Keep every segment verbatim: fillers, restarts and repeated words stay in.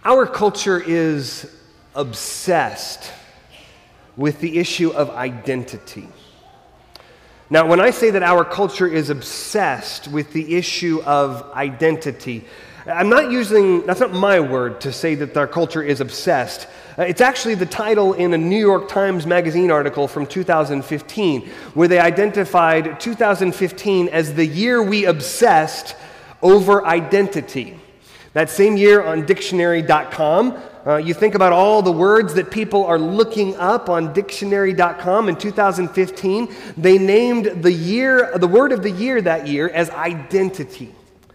Our culture is obsessed with the issue of identity. Now, when I say that our culture is obsessed with the issue of identity, I'm not using, that's not my word to say that our culture is obsessed. Uh, it's actually the title in a New York Times Magazine article from two thousand fifteen, where they identified two thousand fifteen as the year we obsessed over identity. That same year on dictionary dot com, uh, you think about all the words that people are looking up on dictionary dot com in two thousand fifteen, they named the year, the word of the year that year as identity.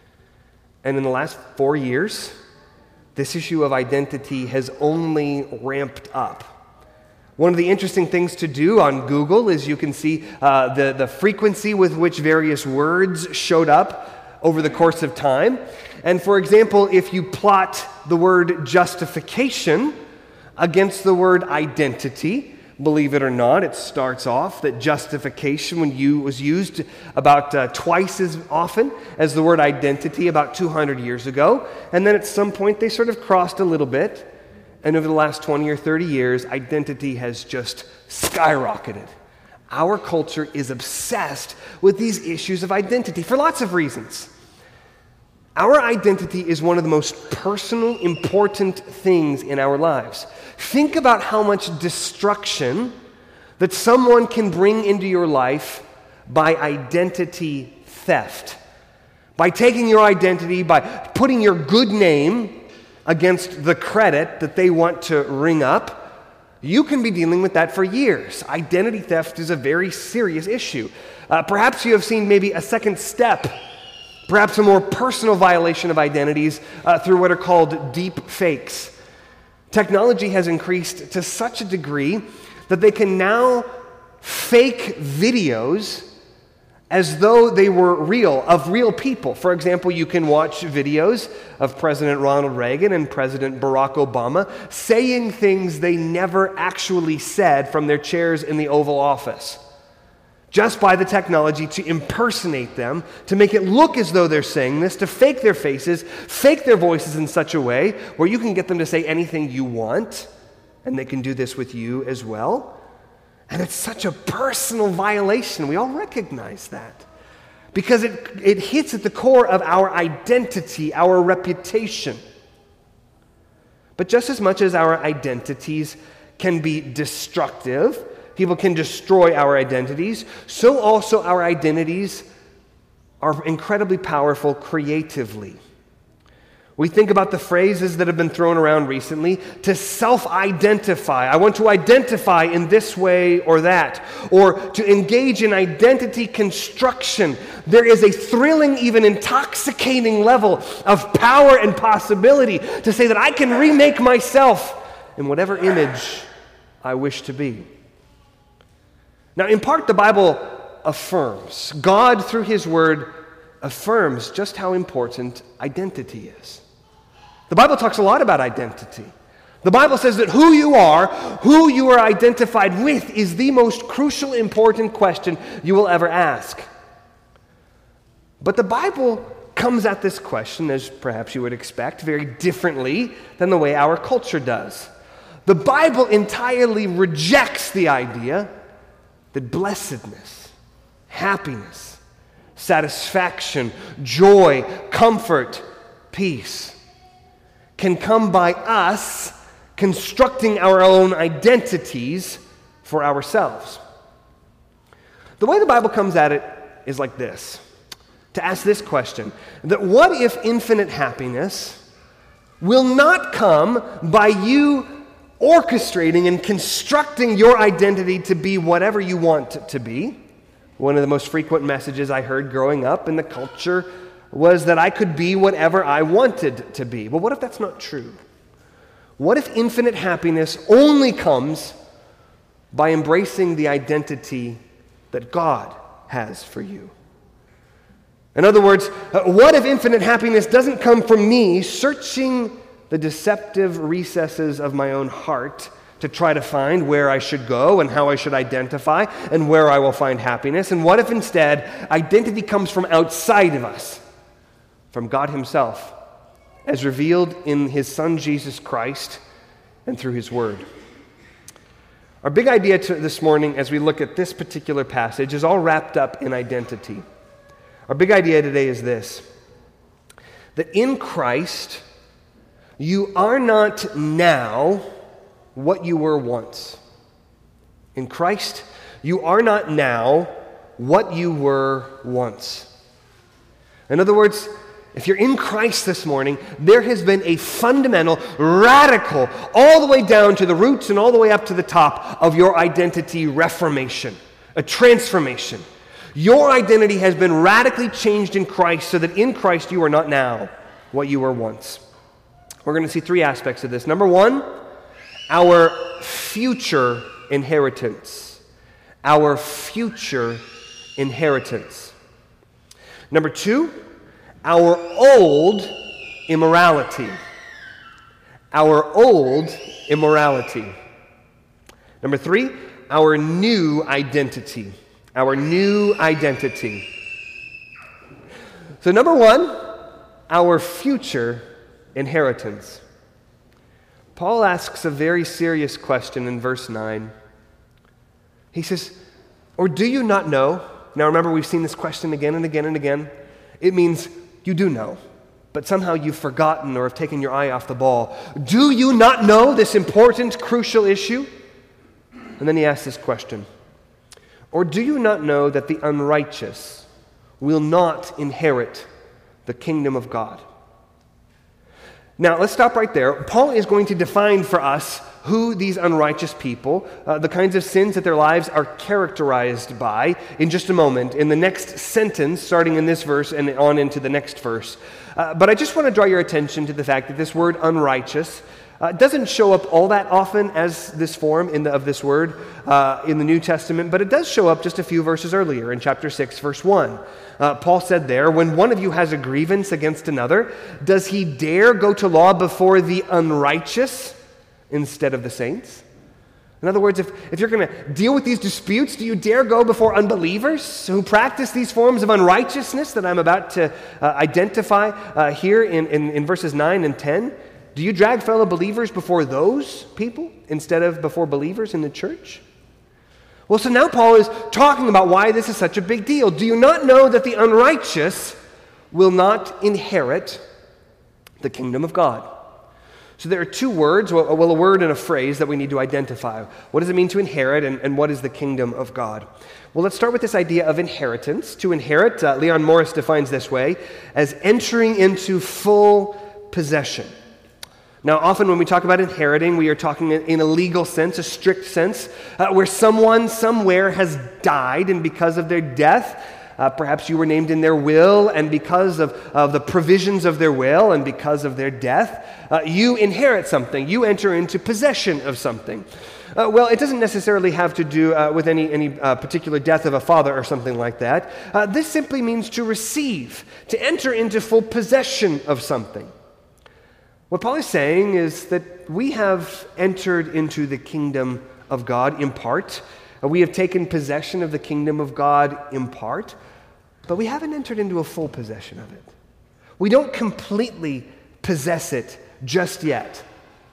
And in the last four years, this issue of identity has only ramped up. One of the interesting things to do on Google is you can see uh, the, the frequency with which various words showed up over the course of time. And for example, if you plot the word justification against the word identity, believe it or not, it starts off that justification when you was used about uh, twice as often as the word identity about two hundred years ago. And then at some point they sort of crossed a little bit. And over the last twenty or thirty years, identity has just skyrocketed. Our culture is obsessed with these issues of identity for lots of reasons. Our identity is one of the most personal, important things in our lives. Think about how much destruction that someone can bring into your life by identity theft. By taking your identity, by putting your good name against the credit that they want to ring up. You can be dealing with that for years. Identity theft is a very serious issue. Uh, perhaps you have seen maybe a second step, perhaps a more personal violation of identities uh, through what are called deep fakes. Technology has increased to such a degree that they can now fake videos as though they were real, of real people. For example, you can watch videos of President Ronald Reagan and President Barack Obama saying things they never actually said from their chairs in the Oval Office, just by the technology to impersonate them, to make it look as though they're saying this, to fake their faces, fake their voices in such a way where you can get them to say anything you want, and they can do this with you as well. And it's such a personal violation. We all recognize that because it, it hits at the core of our identity, our reputation. But just as much as our identities can be destructive, people can destroy our identities, so also our identities are incredibly powerful creatively. We think about the phrases that have been thrown around recently to self-identify. I want to identify in this way or that, or to engage in identity construction. There is a thrilling, even intoxicating level of power and possibility to say that I can remake myself in whatever image I wish to be. Now, in part, the Bible affirms, God, through His Word, affirms just how important identity is. The Bible talks a lot about identity. The Bible says that who you are, who you are identified with, is the most crucial, important question you will ever ask. But the Bible comes at this question, as perhaps you would expect, very differently than the way our culture does. The Bible entirely rejects the idea that blessedness, happiness, satisfaction, joy, comfort, peace can come by us constructing our own identities for ourselves. The way the Bible comes at it is like this, to ask this question, that what if infinite happiness will not come by you orchestrating and constructing your identity to be whatever you want it to be? One of the most frequent messages I heard growing up in the culture was that I could be whatever I wanted to be. Well, what if that's not true? What if infinite happiness only comes by embracing the identity that God has for you? In other words, what if infinite happiness doesn't come from me searching the deceptive recesses of my own heart to try to find where I should go and how I should identify and where I will find happiness? And what if instead identity comes from outside of us, from God Himself? as revealed in his Son Jesus Christ and through his word. Our big idea to this morning as we look at this particular passage is all wrapped up in identity. Our big idea today is this: that in Christ, you are not now what you were once. In Christ, you are not now what you were once. In other words, if you're in Christ this morning, there has been a fundamental, radical, all the way down to the roots and all the way up to the top of your identity reformation, a transformation. Your identity has been radically changed in Christ so that in Christ you are not now what you were once. We're going to see three aspects of this. Number one, our future inheritance. Our future inheritance. Number two, our old immorality. Our old immorality. Number three, our new identity. Our new identity. So number one, our future inheritance. Paul asks a very serious question in verse nine. He says, or do you not know? Now remember, we've seen this question again and again and again. It means you do know, but somehow you've forgotten or have taken your eye off the ball. Do you not know this important, crucial issue? And then he asks this question. Or do you not know that the unrighteous will not inherit the kingdom of God? Now, let's stop right there. Paul is going to define for us who these unrighteous people, uh, the kinds of sins that their lives are characterized by, in just a moment, in the next sentence, starting in this verse and on into the next verse. Uh, but I just want to draw your attention to the fact that this word unrighteous uh, doesn't show up all that often as this form in the, of this word uh, in the New Testament, but it does show up just a few verses earlier in chapter six, verse one. Uh, Paul said there, when one of you has a grievance against another, does he dare go to law before the unrighteous instead of the saints? In other words, if, if you're going to deal with these disputes, do you dare go before unbelievers who practice these forms of unrighteousness that I'm about to uh, identify uh, here in, in, in verses nine and ten? Do you drag fellow believers before those people instead of before believers in the church? Well, so now Paul is talking about why this is such a big deal. Do you not know that the unrighteous will not inherit the kingdom of God? So there are two words, well, a word and a phrase that we need to identify. What does it mean to inherit, and, and what is the kingdom of God? Well, let's start with this idea of inheritance. To inherit, uh, Leon Morris defines this way, as entering into full possession. Now, often when we talk about inheriting, we are talking in a legal sense, a strict sense, uh, where someone somewhere has died, and because of their death, uh, perhaps you were named in their will, and because of, of the provisions of their will, and because of their death, uh, you inherit something. You enter into possession of something. Uh, well, it doesn't necessarily have to do uh, with any, any uh, particular death of a father or something like that. Uh, this simply means to receive, to enter into full possession of something. What Paul is saying is that we have entered into the kingdom of God in part. We have taken possession of the kingdom of God in part, but we haven't entered into a full possession of it. We don't completely possess it just yet.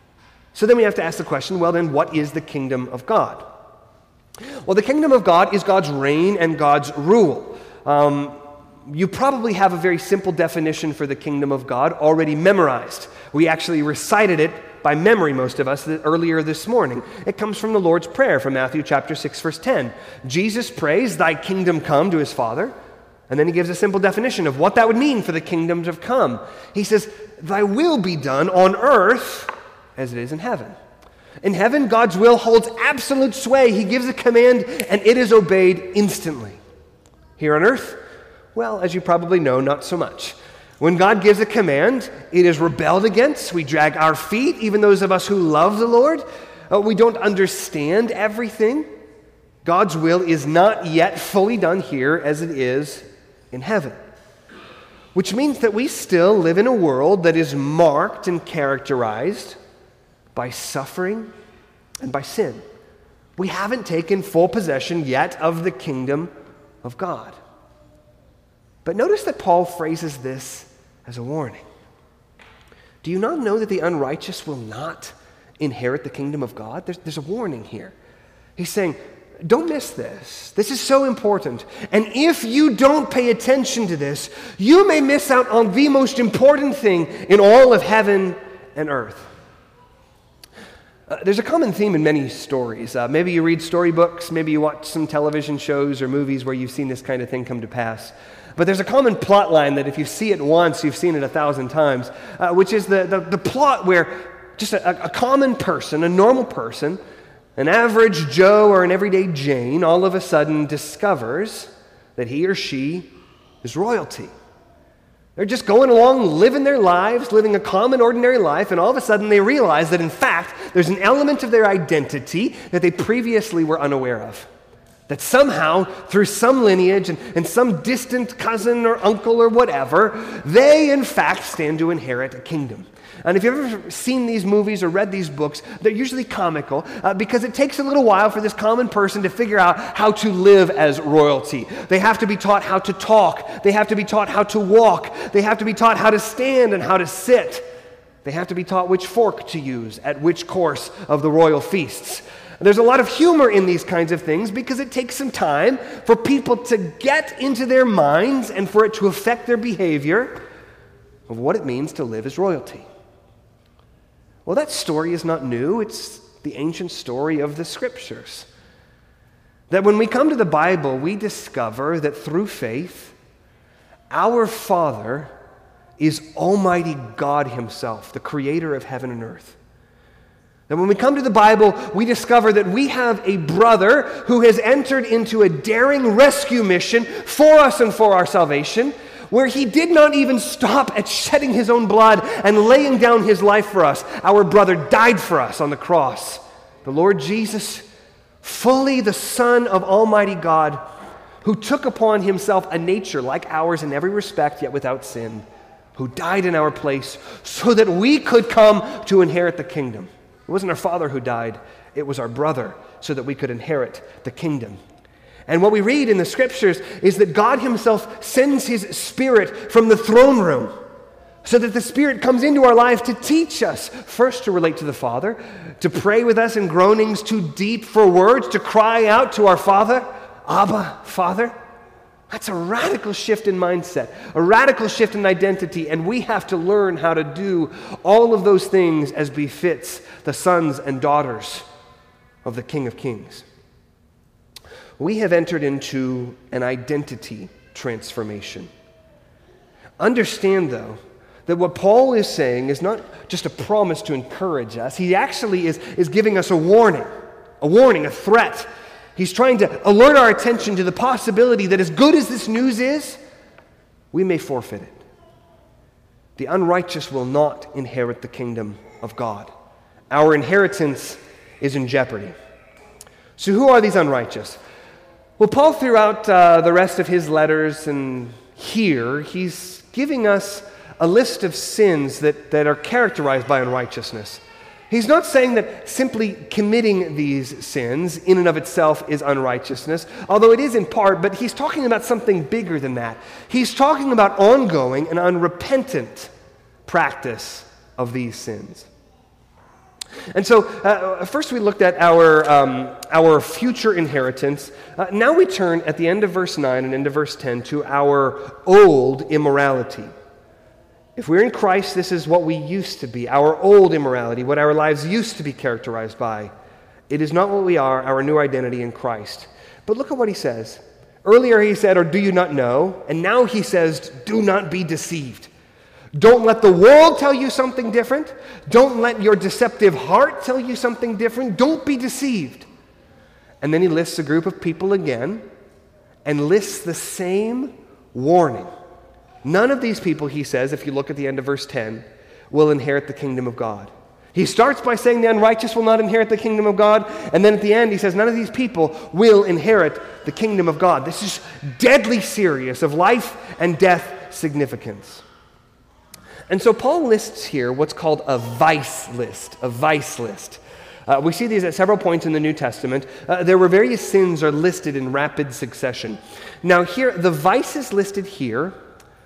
So then we have to ask the question, well then, what is the kingdom of God? Well, the kingdom of God is God's reign and God's rule. Um, You probably have a very simple definition for the kingdom of God already memorized. We actually recited it by memory, most of us, earlier this morning. It comes from the Lord's Prayer from Matthew chapter six, verse ten. Jesus prays, "Thy kingdom come," to his Father, and then he gives a simple definition of what that would mean for the kingdom to come. He says, "Thy will be done on earth as it is in heaven." In heaven, God's will holds absolute sway. He gives a command, and it is obeyed instantly. Here on earth, well, as you probably know, not so much. When God gives a command, it is rebelled against. We drag our feet, even those of us who love the Lord. Uh, we don't understand everything. God's will is not yet fully done here as it is in heaven. Which means that we still live in a world that is marked and characterized by suffering and by sin. We haven't taken full possession yet of the kingdom of God. But notice that Paul phrases this as a warning. Do you not know that the unrighteous will not inherit the kingdom of God? There's, there's a warning here. He's saying, don't miss this. This is so important. And if you don't pay attention to this, you may miss out on the most important thing in all of heaven and earth. Uh, there's a common theme in many stories. Uh, maybe you read storybooks, maybe you watch some television shows or movies where you've seen this kind of thing come to pass. But there's a common plot line that if you see it once, you've seen it a thousand times, uh, which is the, the, the plot where just a, a common person, a normal person, an average Joe or an everyday Jane, all of a sudden discovers that he or she is royalty. They're just going along, living their lives, living a common, ordinary life, and all of a sudden they realize that, in fact, there's an element of their identity that they previously were unaware of. That somehow, through some lineage and, and some distant cousin or uncle or whatever, they, in fact, stand to inherit a kingdom. And if you've ever seen these movies or read these books, they're usually comical uh, because it takes a little while for this common person to figure out how to live as royalty. They have to be taught how to talk. They have to be taught how to walk. They have to be taught how to stand and how to sit. They have to be taught which fork to use at which course of the royal feasts. There's a lot of humor in these kinds of things because it takes some time for people to get into their minds and for it to affect their behavior of what it means to live as royalty. Well, that story is not new. It's the ancient story of the Scriptures. That when we come to the Bible, we discover that through faith, our Father is Almighty God Himself, the creator of heaven and earth. That when we come to the Bible, we discover that we have a brother who has entered into a daring rescue mission for us and for our salvation, where He did not even stop at shedding His own blood and laying down His life for us. Our brother died for us on the cross. The Lord Jesus, fully the Son of Almighty God, who took upon Himself a nature like ours in every respect, yet without sin, who died in our place so that we could come to inherit the kingdom. It wasn't our father who died, it was our brother, so that we could inherit the kingdom. And what we read in the Scriptures is that God Himself sends His Spirit from the throne room, so that the Spirit comes into our life to teach us, first to relate to the Father, to pray with us in groanings too deep for words, to cry out to our Father, Abba, Father. That's a radical shift in mindset, a radical shift in identity, and we have to learn how to do all of those things as befits the sons and daughters of the King of Kings. We have entered into an identity transformation. Understand, though, that what Paul is saying is not just a promise to encourage us. He actually is, is giving us a warning, a warning, a threat. He's trying to alert our attention to the possibility that as good as this news is, we may forfeit it. The unrighteous will not inherit the kingdom of God. Our inheritance is in jeopardy. So who are these unrighteous? Well, Paul, throughout uh, the rest of his letters and here, he's giving us a list of sins that, that are characterized by unrighteousness. He's not saying that simply committing these sins in and of itself is unrighteousness, although it is in part, but he's talking about something bigger than that. He's talking about ongoing and unrepentant practice of these sins. And so, uh, first we looked at our, um, our future inheritance. Uh, now we turn at the end of verse nine and into verse ten to our old immorality. If we're in Christ, this is what we used to be, our old immorality, what our lives used to be characterized by. It is not what we are, our new identity in Christ. But look at what he says. Earlier he said, or do you not know? And now he says, do not be deceived. Don't let the world tell you something different. Don't let your deceptive heart tell you something different. Don't be deceived. And then he lists a group of people again and lists the same warning. None of these people, he says, if you look at the end of verse ten, will inherit the kingdom of God. He starts by saying the unrighteous will not inherit the kingdom of God, and then at the end he says none of these people will inherit the kingdom of God. This is deadly serious, of life and death significance. And so Paul lists here what's called a vice list, a vice list. Uh, we see these at several points in the New Testament. Uh, there were various sins are listed in rapid succession. Now here, the vices listed here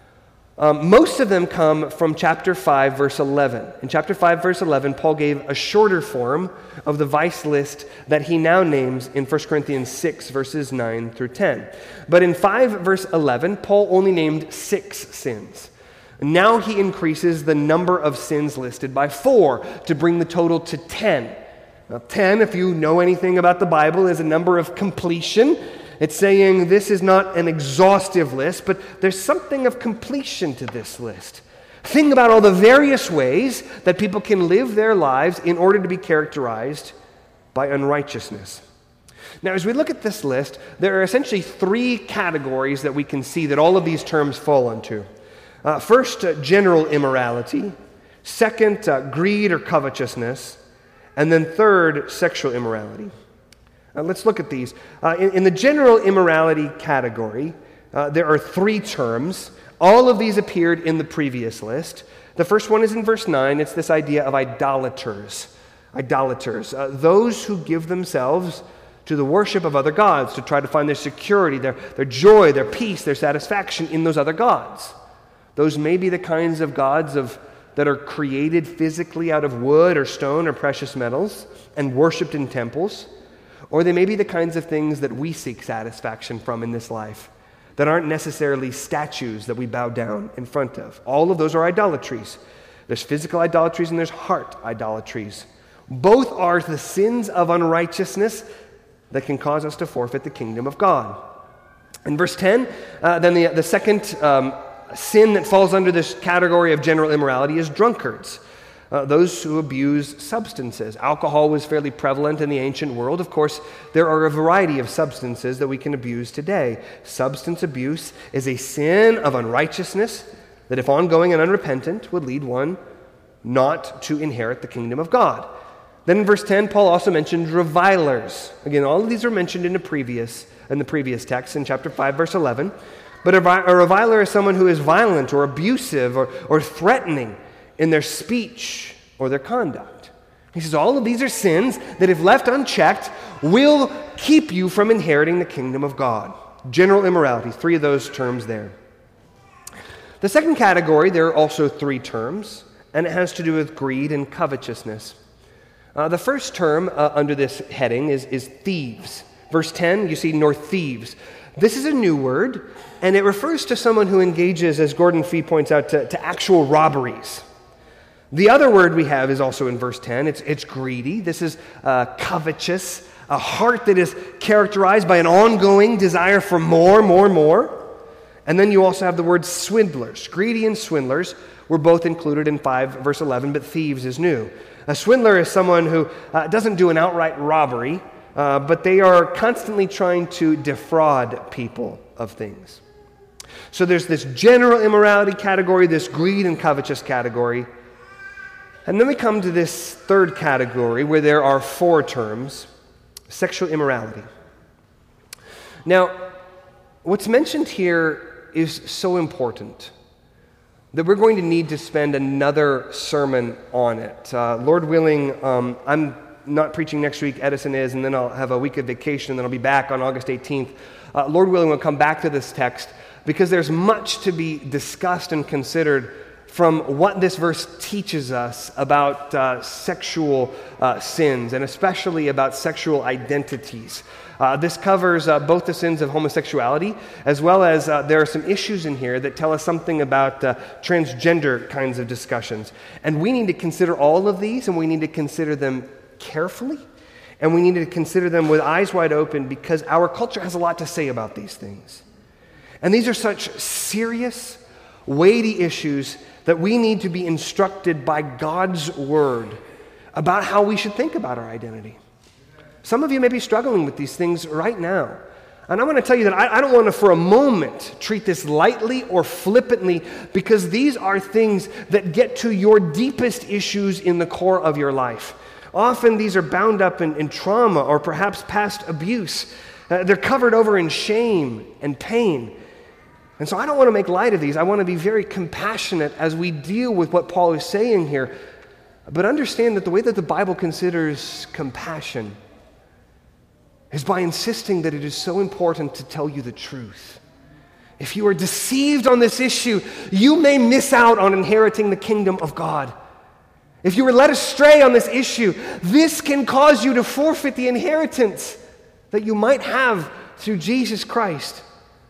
Um, most of them come from chapter five, verse eleven. In chapter five, verse eleven, Paul gave a shorter form of the vice list that he now names in First Corinthians six, verses nine through ten. But in five, verse eleven, Paul only named six sins. Now he increases the number of sins listed by four to bring the total to ten. Now, ten, if you know anything about the Bible, is a number of completion. It's saying this is not an exhaustive list, but there's something of completion to this list. Think about all the various ways that people can live their lives in order to be characterized by unrighteousness. Now, as we look at this list, there are essentially three categories that we can see that all of these terms fall into. Uh, first, uh, general immorality. Second, uh, greed or covetousness. And then third, sexual immorality. Uh, let's look at these. Uh, in, in the general immorality category, uh, there are three terms. All of these appeared in the previous list. The first one is in verse nine. It's this idea of idolaters. Idolaters. Uh, those who give themselves to the worship of other gods to try to find their security, their, their joy, their peace, their satisfaction in those other gods. Those may be the kinds of gods of, that are created physically out of wood or stone or precious metals and worshipped in temples. Or they may be the kinds of things that we seek satisfaction from in this life that aren't necessarily statues that we bow down in front of. All of those are idolatries. There's physical idolatries and there's heart idolatries. Both are the sins of unrighteousness that can cause us to forfeit the kingdom of God. In verse ten, uh, then the, the second um, sin that falls under this category of general immorality is drunkards. Uh, those who abuse substances. Alcohol was fairly prevalent in the ancient world. Of course, there are a variety of substances that we can abuse today. Substance abuse is a sin of unrighteousness that, if ongoing and unrepentant, would lead one not to inherit the kingdom of God. Then in verse ten, Paul also mentioned revilers. Again, all of these are mentioned in the previous, in the previous text in chapter five, verse eleven. But a, a reviler is someone who is violent or abusive or, or threatening in their speech or their conduct. He says all of these are sins that, if left unchecked, will keep you from inheriting the kingdom of God. General immorality, three of those terms there. The second category, there are also three terms, and it has to do with greed and covetousness. Uh, the first term uh, under this heading is, is thieves. Verse ten, you see, nor thieves. This is a new word, and it refers to someone who engages, as Gordon Fee points out, to, to actual robberies. The other word we have is also in verse ten. It's, it's greedy. This is uh, covetous, a heart that is characterized by an ongoing desire for more, more, more. And then you also have the word swindlers. Greedy and swindlers were both included in five, verse eleven, but thieves is new. A swindler is someone who uh, doesn't do an outright robbery, uh, but they are constantly trying to defraud people of things. So there's this general immorality category, this greed and covetous category. And then we come to this third category where there are four terms: sexual immorality. Now, what's mentioned here is so important that we're going to need to spend another sermon on it. Uh, Lord willing, um, I'm not preaching next week, Edison is, and then I'll have a week of vacation, and then I'll be back on August eighteenth. Uh, Lord willing, we'll come back to this text because there's much to be discussed and considered from what this verse teaches us about uh, sexual uh, sins, and especially about sexual identities. Uh, this covers uh, both the sins of homosexuality, as well as uh, there are some issues in here that tell us something about uh, transgender kinds of discussions. And we need to consider all of these, and we need to consider them carefully, and we need to consider them with eyes wide open, because our culture has a lot to say about these things. And these are such serious, weighty issues that we need to be instructed by God's word about how we should think about our identity. Some of you may be struggling with these things right now. And I want to tell you that I, I don't want to for a moment treat this lightly or flippantly, because these are things that get to your deepest issues in the core of your life. Often these are bound up in, in trauma or perhaps past abuse. Uh, they're covered over in shame and pain. And so I don't want to make light of these. I want to be very compassionate as we deal with what Paul is saying here. But understand that the way that the Bible considers compassion is by insisting that it is so important to tell you the truth. if you are deceived on this issue, you may miss out on inheriting the kingdom of God. If you were led astray on this issue, this can cause you to forfeit the inheritance that you might have through Jesus Christ.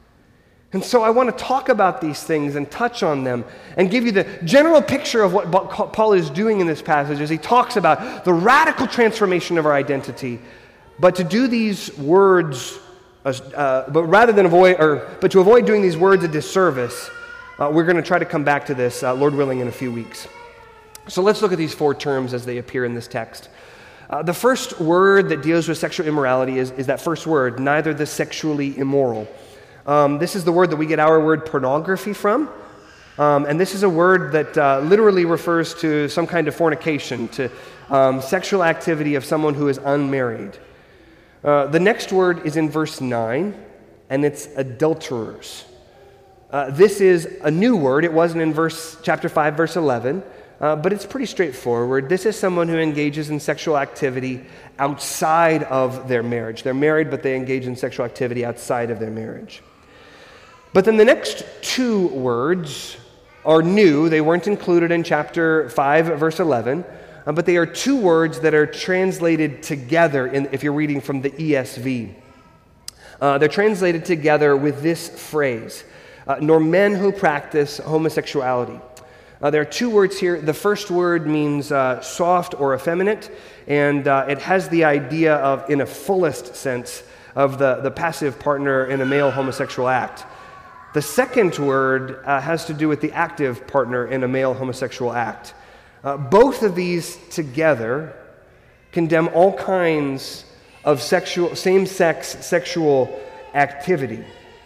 And so I want to talk about these things and touch on them and give you the general picture of what Paul is doing in this passage as he talks about the radical transformation of our identity. But to do these words, uh, but rather than avoid, or but to avoid doing these words a disservice, uh, we're going to try to come back to this, uh, Lord willing, in a few weeks. So let's look at these four terms as they appear in this text. Uh, the first word that deals with sexual immorality is, is that first word, neither the sexually immoral. Um, this is the word that we get our word pornography from. Um, and this is a word that uh, literally refers to some kind of fornication, to um, sexual activity of someone who is unmarried. Uh, the next word is in verse nine, and it's adulterers. Uh, this is a new word. It wasn't in verse chapter five, verse eleven, uh, but it's pretty straightforward. This is someone who engages in sexual activity outside of their marriage. They're married, but they engage in sexual activity outside of their marriage. But then the next two words are new. They weren't included in chapter five, verse eleven, uh, but they are two words that are translated together in, if you're reading from the E S V. Uh, they're translated together with this phrase, uh, nor men who practice homosexuality. Uh, there are two words here. The first word means uh, soft or effeminate, and uh, it has the idea of, in a fullest sense, of the, the passive partner in a male homosexual act. The second word uh, has to do with the active partner in a male homosexual act. Uh, both of these together condemn all kinds of sexual, same-sex sexual activity.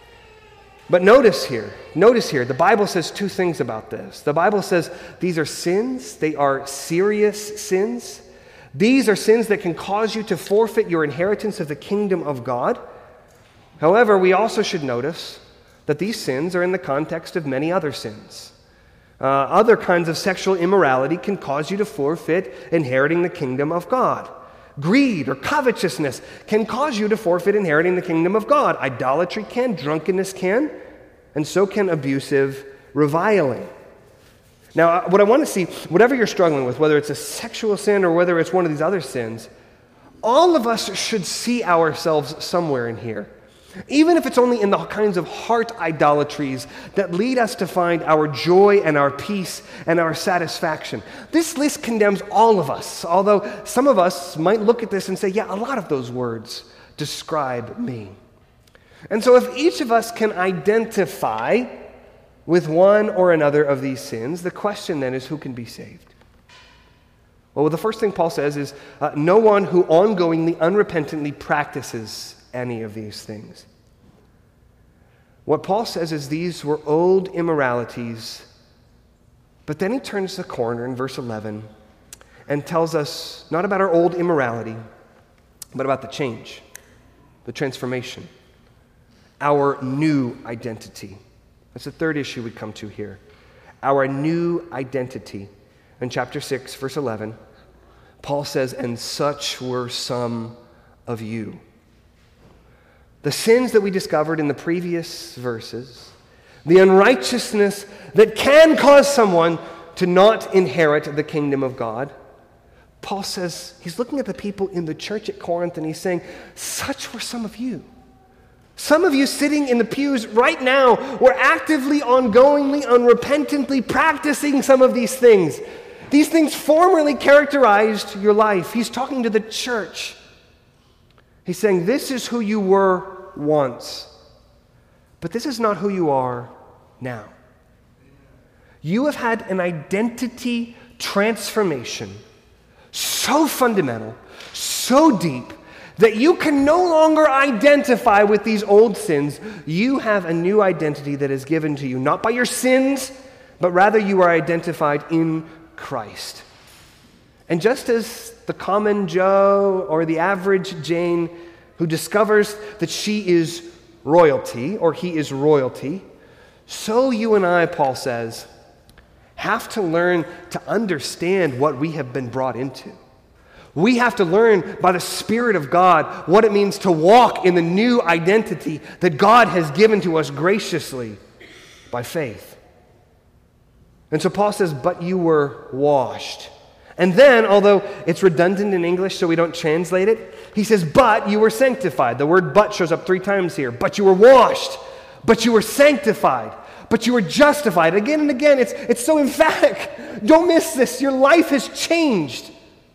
But notice here, notice here, the Bible says two things about this. The Bible says these are sins, they are serious sins. These are sins that can cause you to forfeit your inheritance of the kingdom of God. However, we also should notice that these sins are in the context of many other sins. Uh, other kinds of sexual immorality can cause you to forfeit inheriting the kingdom of God. Greed or covetousness can cause you to forfeit inheriting the kingdom of God. Idolatry can, drunkenness can, and so can abusive reviling. Now, what I want to see, whatever you're struggling with, whether it's a sexual sin or whether it's one of these other sins, all of us should see ourselves somewhere in here. Even if it's only in the kinds of heart idolatries that lead us to find our joy and our peace and our satisfaction. This list condemns all of us, although some of us might look at this and say, yeah, a lot of those words describe me. And so if each of us can identify with one or another of these sins, the question then is, who can be saved? Well, the first thing Paul says is, uh, no one who ongoingly, unrepentantly practices any of these things. What Paul says is these were old immoralities, but then he turns the corner in verse eleven and tells us not about our old immorality, but about the change, the transformation, our new identity. That's the third issue we come to here. Our new identity. In chapter six, verse eleven, Paul says, and such were some of you. The sins that we discovered in the previous verses, the unrighteousness that can cause someone to not inherit the kingdom of God. Paul says, he's looking at the people in the church at Corinth and he's saying, such were some of you. Some of you sitting in the pews right now were actively, ongoingly, unrepentantly practicing some of these things. These things formerly characterized your life. He's talking to the church. He's saying, this is who you were once, but this is not who you are now. You have had an identity transformation so fundamental, so deep, that you can no longer identify with these old sins. You have a new identity that is given to you, not by your sins, but rather you are identified in Christ. And just as the common Joe or the average Jane who discovers that she is royalty, or he is royalty, so you and I, Paul says, have to learn to understand what we have been brought into. We have to learn by the Spirit of God what it means to walk in the new identity that God has given to us graciously by faith. And so Paul says, but you were washed. And then, although it's redundant in English so we don't translate it, he says, but you were sanctified. The word but shows up three times here. But you were washed. But you were sanctified. But you were justified. Again and again, it's, it's so emphatic. Don't miss this. Your life has changed.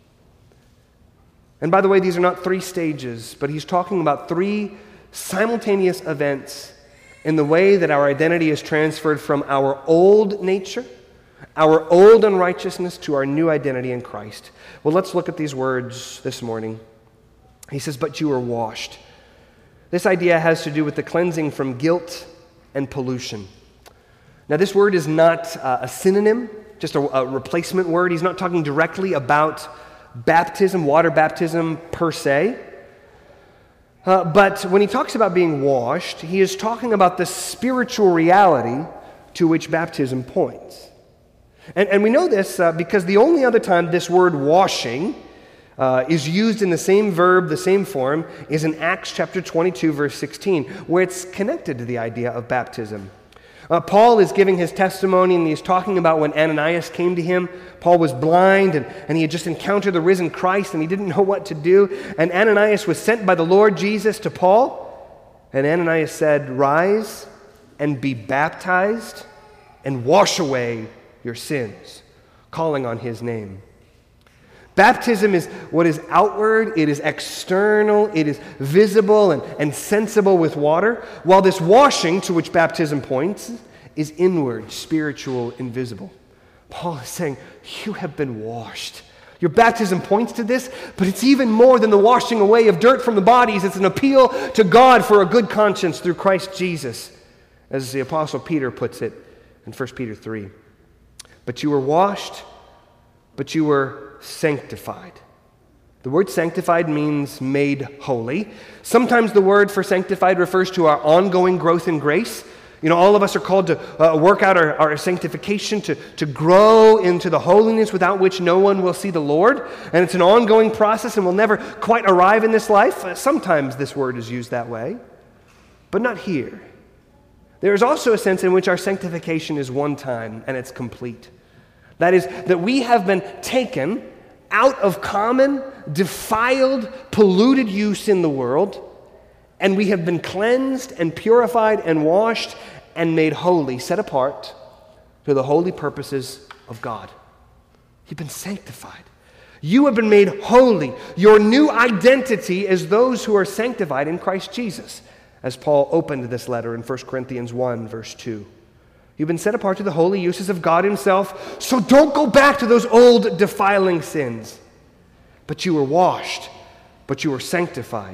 And by the way, these are not three stages, but he's talking about three simultaneous events in the way that our identity is transferred from our old nature, our old unrighteousness, to our new identity in Christ. Well, let's look at these words this morning. He says, but you are washed. This idea has to do with the cleansing from guilt and pollution. Now, this word is not uh, a synonym, just a, a replacement word. He's not talking directly about baptism, water baptism per se. Uh, but when he talks about being washed, he is talking about the spiritual reality to which baptism points. And, and we know this uh, because the only other time this word washing uh, is used in the same verb, the same form, is in Acts chapter twenty-two, verse sixteen, where it's connected to the idea of baptism. Uh, Paul is giving his testimony, and he's talking about when Ananias came to him. Paul was blind, and, and he had just encountered the risen Christ, and he didn't know what to do. And Ananias was sent by the Lord Jesus to Paul, and Ananias said, rise and be baptized and wash away your sins, calling on his name. Baptism is what is outward, it is external, it is visible and, and sensible with water, while this washing to which baptism points is inward, spiritual, invisible. Paul is saying, you have been washed. Your baptism points to this, but it's even more than the washing away of dirt from the bodies. It's an appeal to God for a good conscience through Christ Jesus, as the Apostle Peter puts it in First Peter three. But you were washed, but you were sanctified. The word sanctified means made holy. Sometimes the word for sanctified refers to our ongoing growth in grace. You know, all of us are called to uh, work out our, our sanctification, to, to grow into the holiness without which no one will see the Lord. And it's an ongoing process, and we'll never quite arrive in this life. Uh, sometimes this word is used that way, but not here. There is also a sense in which our sanctification is one time and it's complete. That is, that we have been taken out of common, defiled, polluted use in the world, and we have been cleansed and purified and washed and made holy, set apart to the holy purposes of God. You've been sanctified. You have been made holy. Your new identity is those who are sanctified in Christ Jesus, as Paul opened this letter in First Corinthians one, verse two. You've been set apart to the holy uses of God himself, so don't go back to those old defiling sins. But you were washed, but you were sanctified,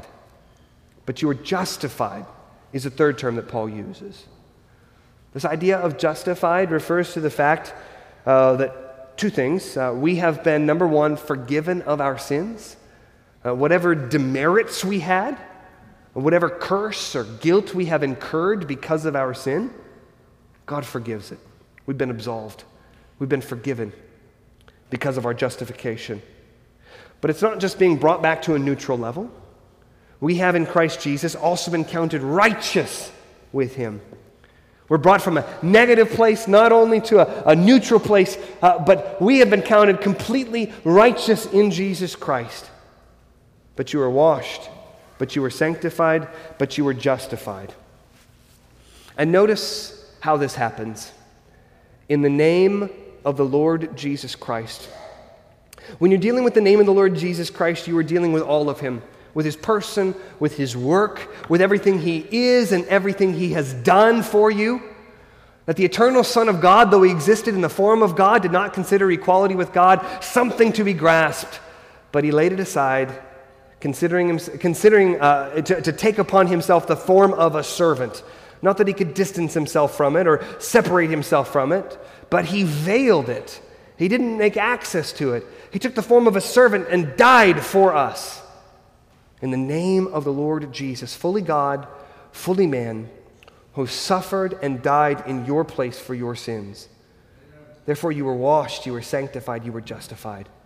but you were justified is the third term that Paul uses. This idea of justified refers to the fact uh, that two things. Uh, we have been, number one, forgiven of our sins. Uh, whatever demerits we had, whatever curse or guilt we have incurred because of our sin, God forgives it. We've been absolved. We've been forgiven because of our justification. But it's not just being brought back to a neutral level. We have in Christ Jesus also been counted righteous with him. We're brought from a negative place not only to a, a neutral place, uh, but we have been counted completely righteous in Jesus Christ. But you were washed, but you were sanctified, but you were justified. And notice how this happens. In the name of the Lord Jesus Christ. When you're dealing with the name of the Lord Jesus Christ, you are dealing with all of him, with his person, with his work, with everything he is and everything he has done for you. That the eternal Son of God, though he existed in the form of God, did not consider equality with God something to be grasped, but he laid it aside, considering, him, considering uh, to, to take upon himself the form of a servant. Not that he could distance himself from it or separate himself from it, but he veiled it. He didn't make access to it. He took the form of a servant and died for us. In the name of the Lord Jesus, fully God, fully man, who suffered and died in your place for your sins. Therefore you were washed, you were sanctified, you were justified.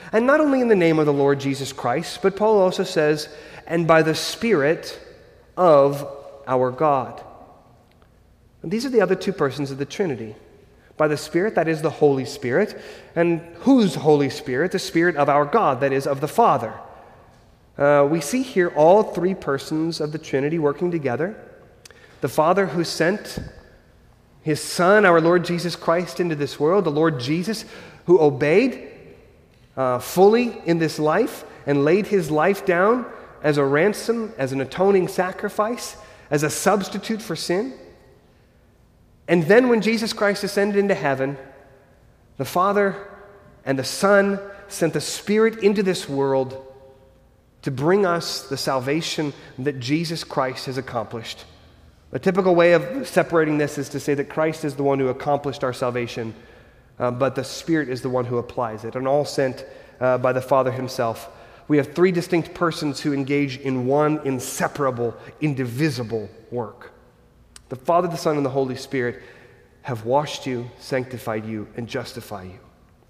And not only in the name of the Lord Jesus Christ, but Paul also says, and by the Spirit of our God. And these are the other two persons of the Trinity. By the Spirit, that is the Holy Spirit. And whose Holy Spirit? The Spirit of our God, that is of the Father. Uh, we see here all three persons of the Trinity working together. The Father who sent His Son, our Lord Jesus Christ, into this world. The Lord Jesus who obeyed uh, fully in this life and laid His life down as a ransom, as an atoning sacrifice, as a substitute for sin. And then when Jesus Christ ascended into heaven, the Father and the Son sent the Spirit into this world to bring us the salvation that Jesus Christ has accomplished. A typical way of separating this is to say that Christ is the one who accomplished our salvation, uh, but the Spirit is the one who applies it, and all sent uh, by the Father Himself. We have three distinct persons who engage in one inseparable, indivisible work. The Father, the Son, and the Holy Spirit have washed you, sanctified you, and justify you.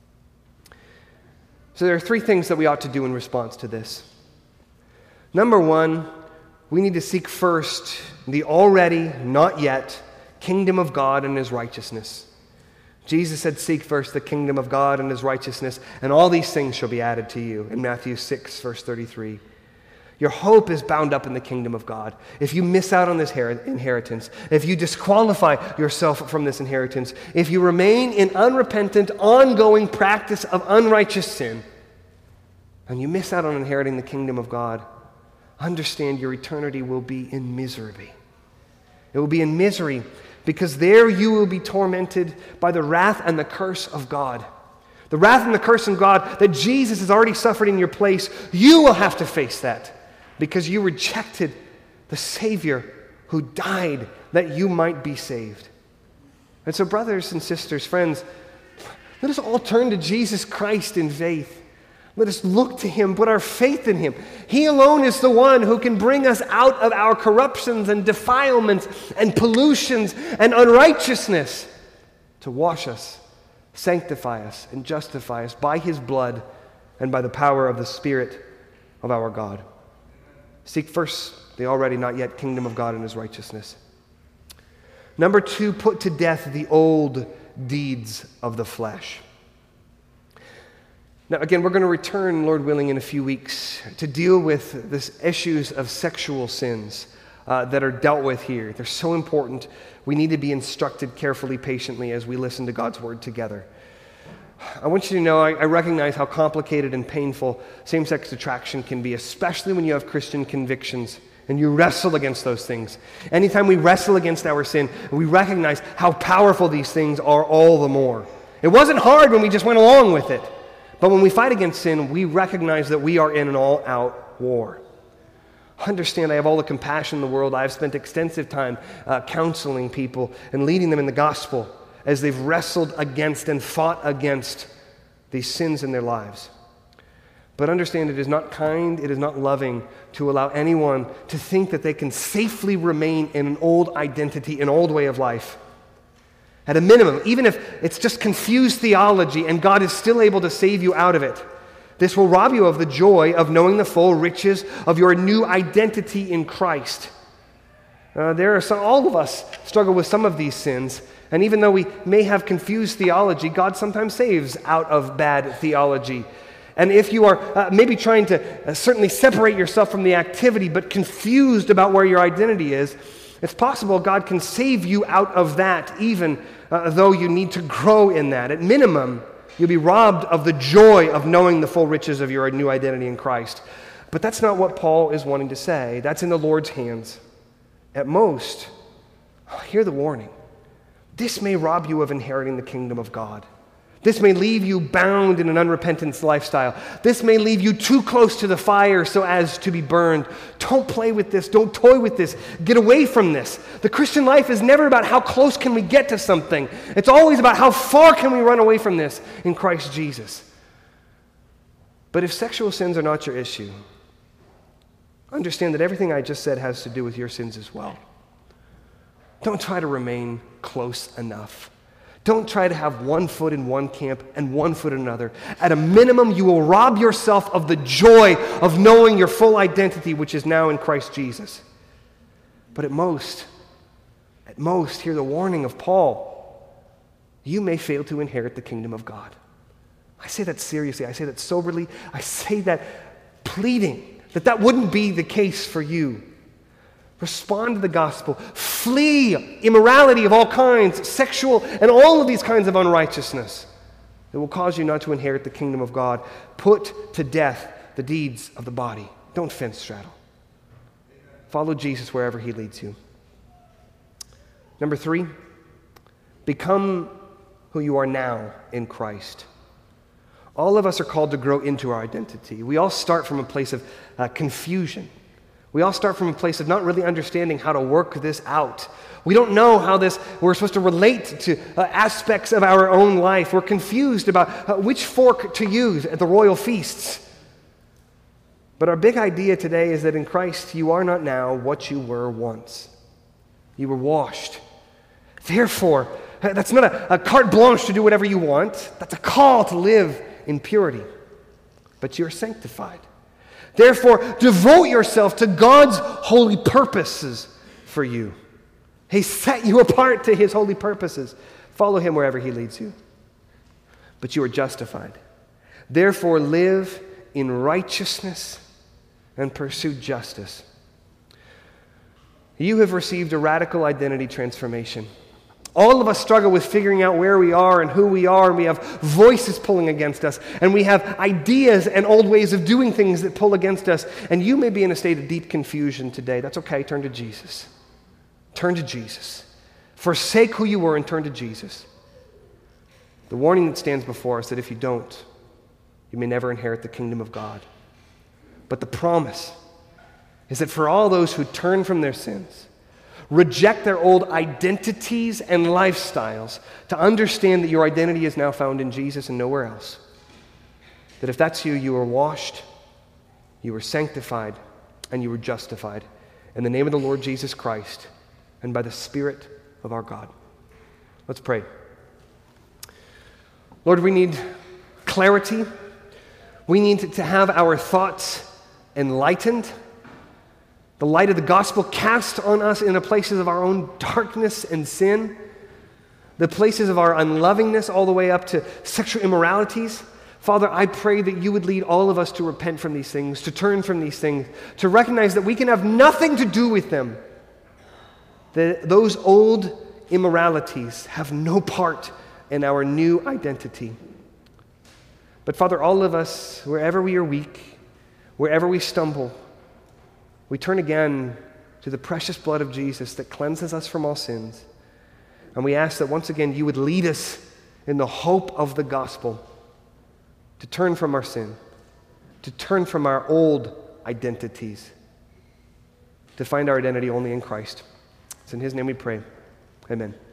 So there are three things that we ought to do in response to this. Number one, we need to seek first the already, not yet, kingdom of God and His righteousness. Jesus said, seek first the kingdom of God and His righteousness, and all these things shall be added to you, in Matthew six, verse thirty-three. Your hope is bound up in the kingdom of God. If you miss out on this inheritance, if you disqualify yourself from this inheritance, if you remain in unrepentant, ongoing practice of unrighteous sin, and you miss out on inheriting the kingdom of God, understand your eternity will be in misery. It will be in misery because there you will be tormented by the wrath and the curse of God. The wrath and the curse of God that Jesus has already suffered in your place, you will have to face that because you rejected the Savior who died that you might be saved. And so, brothers and sisters, friends, let us all turn to Jesus Christ in faith. Let us look to Him, put our faith in Him. He alone is the one who can bring us out of our corruptions and defilements and pollutions and unrighteousness to wash us, sanctify us, and justify us by His blood and by the power of the Spirit of our God. Seek first the already not yet kingdom of God and His righteousness. Number two, put to death the old deeds of the flesh. Now, again, we're going to return, Lord willing, in a few weeks to deal with this issues of sexual sins uh, that are dealt with here. They're so important. We need to be instructed carefully, patiently, as we listen to God's Word together. I want you to know I, I recognize how complicated and painful same-sex attraction can be, especially when you have Christian convictions and you wrestle against those things. Anytime we wrestle against our sin, we recognize how powerful these things are all the more. It wasn't hard when we just went along with it. But when we fight against sin, we recognize that we are in an all-out war. Understand, I have all the compassion in the world. I have spent extensive time uh, counseling people and leading them in the gospel as they've wrestled against and fought against these sins in their lives. But understand, it is not kind, it is not loving to allow anyone to think that they can safely remain in an old identity, an old way of life. At a minimum, even if it's just confused theology and God is still able to save you out of it, this will rob you of the joy of knowing the full riches of your new identity in Christ. Uh, there are some, all of us struggle with some of these sins, and even though we may have confused theology, God sometimes saves out of bad theology. And if you are uh, maybe trying to uh, certainly separate yourself from the activity, but confused about where your identity is, it's possible God can save you out of that, even uh, though you need to grow in that. At minimum, you'll be robbed of the joy of knowing the full riches of your new identity in Christ. But that's not what Paul is wanting to say. That's in the Lord's hands. At most, hear the warning. This may rob you of inheriting the kingdom of God. This may leave you bound in an unrepentant lifestyle. This may leave you too close to the fire so as to be burned. Don't play with this. Don't toy with this. Get away from this. The Christian life is never about how close can we get to something. It's always about how far can we run away from this in Christ Jesus. But if sexual sins are not your issue, understand that everything I just said has to do with your sins as well. Don't try to remain close enough. Don't try to have one foot in one camp and one foot in another. At a minimum, you will rob yourself of the joy of knowing your full identity, which is now in Christ Jesus. But at most, at most, hear the warning of Paul. You may fail to inherit the kingdom of God. I say that seriously. I say that soberly. I say that pleading that that wouldn't be the case for you. Respond to the gospel. Flee immorality of all kinds, sexual and all of these kinds of unrighteousness that will cause you not to inherit the kingdom of God. Put to death the deeds of the body. Don't fence straddle. Follow Jesus wherever he leads you. Number three, become who you are now in Christ. All of us are called to grow into our identity. We all start from a place of uh, confusion. We all start from a place of not really understanding how to work this out. We don't know how this, we're supposed to relate to uh, aspects of our own life. We're confused about uh, which fork to use at the royal feasts. But our big idea today is that in Christ, you are not now what you were once. You were washed. Therefore, that's not a, a carte blanche to do whatever you want. That's a call to live in purity. But you're sanctified. Therefore, devote yourself to God's holy purposes for you. He set you apart to his holy purposes. Follow him wherever he leads you. But you are justified. Therefore, live in righteousness and pursue justice. You have received a radical identity transformation. All of us struggle with figuring out where we are and who we are, and we have voices pulling against us, and we have ideas and old ways of doing things that pull against us, and you may be in a state of deep confusion today. That's okay. Turn to Jesus. Turn to Jesus. Forsake who you were and turn to Jesus. The warning that stands before us that if you don't, you may never inherit the kingdom of God. But the promise is that for all those who turn from their sins, reject their old identities and lifestyles to understand that your identity is now found in Jesus and nowhere else. That if that's you, you are washed, you are sanctified, and you are justified in the name of the Lord Jesus Christ and by the Spirit of our God. Let's pray. Lord, we need clarity. We need to have our thoughts enlightened. The light of the gospel cast on us in the places of our own darkness and sin, the places of our unlovingness all the way up to sexual immoralities. Father, I pray that you would lead all of us to repent from these things, to turn from these things, to recognize that we can have nothing to do with them. That those old immoralities have no part in our new identity. But Father, all of us, wherever we are weak, wherever we stumble, we turn again to the precious blood of Jesus that cleanses us from all sins. And we ask that once again you would lead us in the hope of the gospel to turn from our sin, to turn from our old identities, to find our identity only in Christ. It's in his name we pray. Amen.